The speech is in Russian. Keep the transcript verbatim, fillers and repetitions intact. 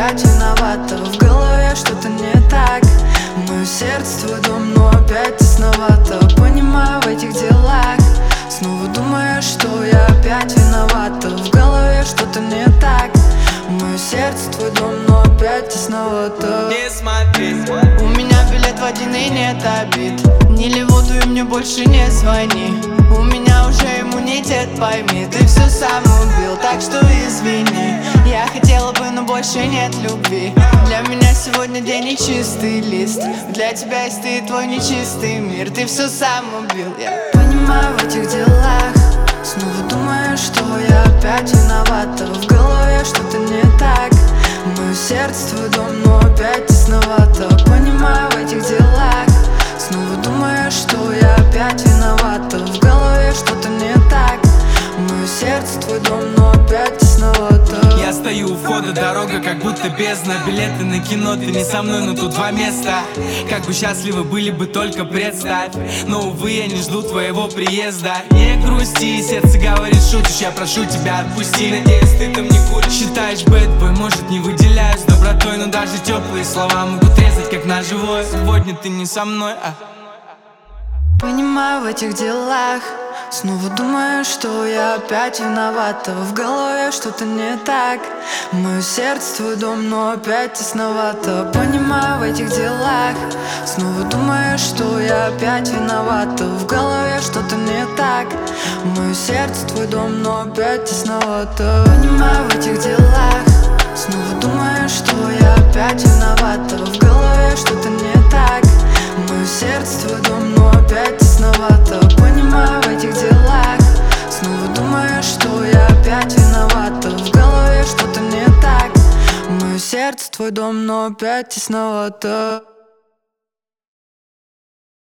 опять виновата. В голове что-то не так. Мое сердце твой дом, но опять тесновато. Понимаю в этих делах. Снова думаю, что я опять виновата. В голове что-то не так. Мое сердце твой дом, но опять тесновато. Не смотри, У меня билет в один и нет обид. Не левоту и мне больше не звони. У меня уже иммунитет, пойми. Ты все сам убил, так что извини. Я хотела бы, но больше нет любви. Для меня сегодня день нечистый лист. Для тебя есть ты и твой нечистый мир. Ты все сам убил, я понимаю в этих делах. Снова думаю, что я опять виновата. В голове что-то не так. Мое сердце твой дом, но опять тесновато. Понимаю в этих делах. Снова думаю, что я опять виновата. В голове что-то не так. Мое сердце твой дом, но опять тесновато. я стою у входа, дорога как будто бездна. Билеты на кино, ты не со мной, но тут два места. Как бы счастливы были бы, только представь. Но, увы, я не жду твоего приезда. Не грусти, сердце говорит, шутишь. Я прошу тебя, отпусти, надеюсь, ты там не куришь. Считаешь бэдбой, может, не выделяюсь добротой, но даже теплые слова могут резать, как ножевое. Сегодня ты не со мной, а понимаю в этих делах. Снова думаю, что я опять виновата. В голове что-то не так. Мое сердце твой дом, но опять тесновато. Понимаю в этих делах. Снова думаю, что я опять виновата. В голове что-то не так. Мое сердце твой дом, но опять тесновато. Понимаю в этих делах. Снова думаю, что я опять виновата. В голове что-то не так. Мое сердце твой дом, но опять тесновато. Понимаю в этих делах. Снова думаю, что я опять виновата. В голове что-то не так. Мое сердце твой дом, но опять тесновато.